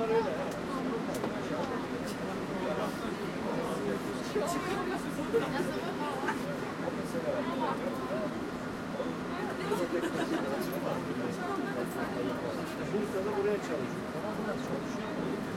Bursa'da buraya çalışıyor. Tamam mı? Çalışıyor.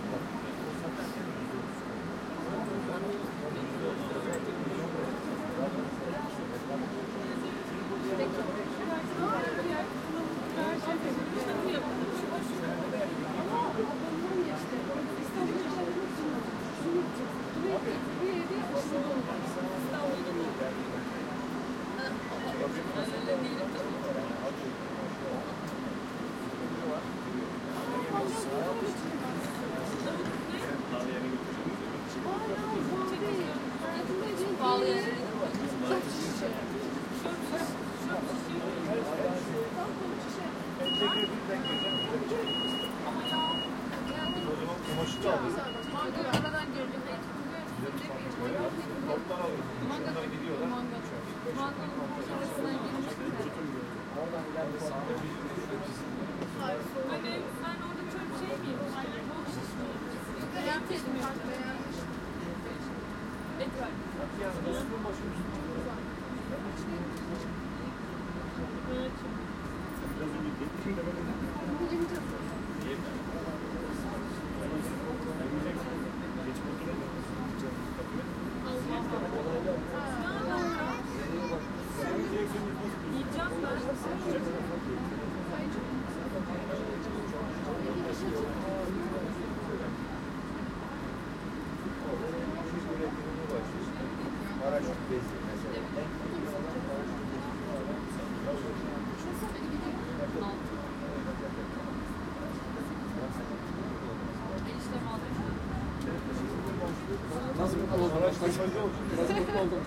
Nasıl mutlu oldum? Nasıl mutlu oldum?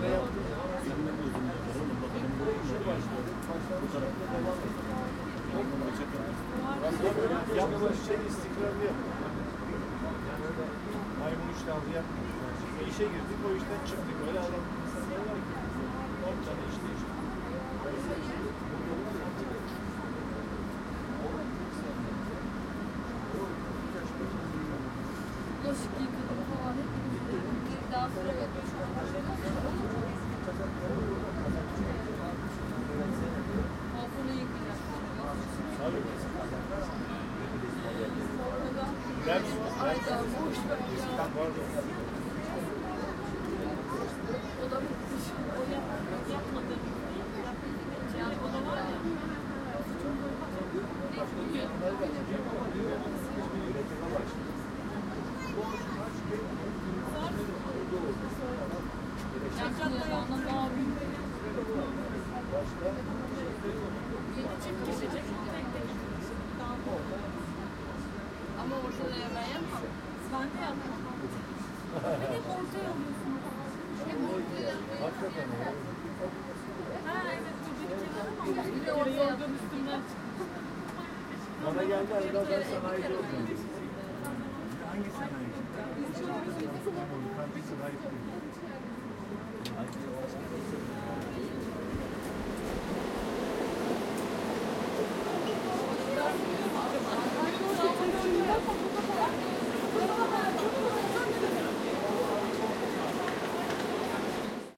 Yapılan şey istikrarlı yapıyor. Maymun iştahlı yapmıyor. İşe girdik, o işten çıktık. Öyle adam insanlar var ki. Ortada işte. Bulaşık yıkadım falan. Daha sonra altını yıkayacağım. Ayda boş ver ya. O da bitmiş. O yapmadı. Yani o da var ya. Gerçekten ondan daha büyük. Çift kişicik. Ama ortaya ben yapmam. Ben de yapmam. Bir de ortaya alıyorsun. Hem ortaya Hakikaten ya. ha evet buradaki kenara ama bir de ortaya yorgan üstünden çıktı. Bana geldi Erdal ben sanayici oldum. Hangi sanayi? Kantin sanayi.